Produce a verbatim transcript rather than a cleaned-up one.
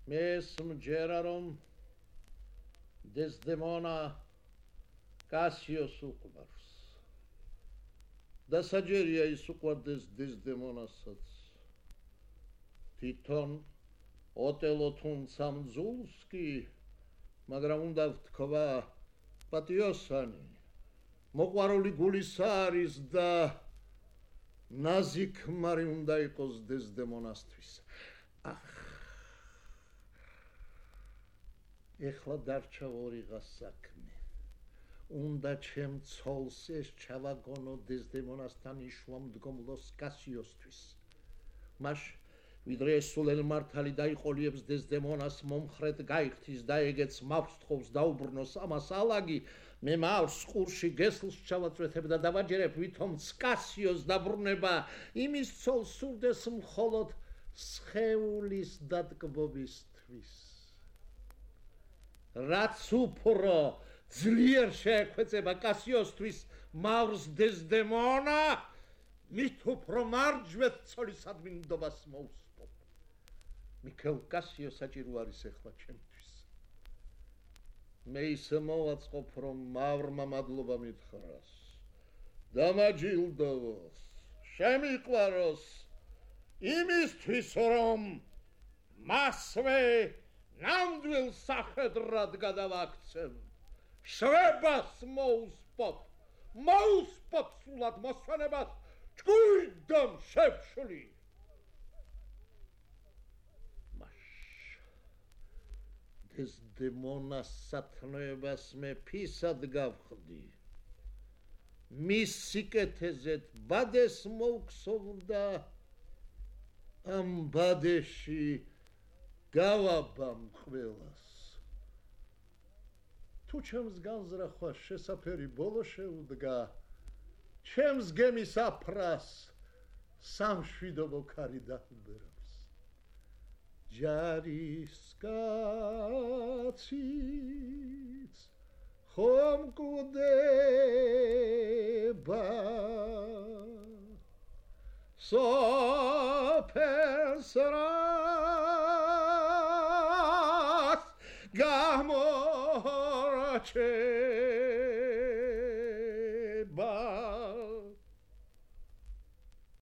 მეს მჯერა რომ დესდემონა კასიოს უყვარს და საჯერია ის უყვარდეს დესდემონასაც თვითონ ოტელო თუმცა მძულს კი მაგრამ უნდა ვთქვა პატიოსანი მოყვარული გულისა არის და ნაზიქმარი უნდა იყოს დესდემონასთვის ახ ეხლა დარჩა ორიღა საქმე უნდა ჩემ ცოლს ეს ჩავაგონო დესდემონასთან იშლომდგომლოს კასიოსთვის მაშ ვიდრე სულელ მართალი დაიყოლიებს დესდემონას მომხრედ გაიხთის და ეგეც მავსთხოვს დაუბრუნოს ამას ალაგი მე მავს ყურში გესლს ჩავაწვეთებ და დავაჯერებ ვითომც კასიოს დაბრუნება იმის ცოლს სურდეს მხოლოდ სხეულის დატკბობისთვის რაც უფრო ძლიერ შეექვეწება კასიოსთვის მავს დესდემონა მით უფრო მარჯვეთ ცოლისადმი ნდობას მოუსპობ მიქელ კასიო საჭირო არის ეხლა ჩემთვის მე ისე მოვაწყობ რომ მავრმა მადლობა მითხრას დამაჯილდოვოს შემიყვაროს იმისთვის რომ მასვე ნამდვილ სახედრად გადავაქცევ შვებას მოუსპობ მოუსპობ სულად მოსვენებას ჭკუიდამ შევშლი მაშ დესდემონას სათნოებას მე ფისად გავხდი მის სიკეთეზეთ ბადეს მოვქსოვ და ამ ბადეში გავაბამ ყველას თუ ჩემს განზრახვა შესაფერი ბოლო შეუდგა ჩემს გემის აფრას სამშვიდობო ქარი დაჰბერავს ჯარისკაციც ხომ კვდება სოფელს რას გამორჩე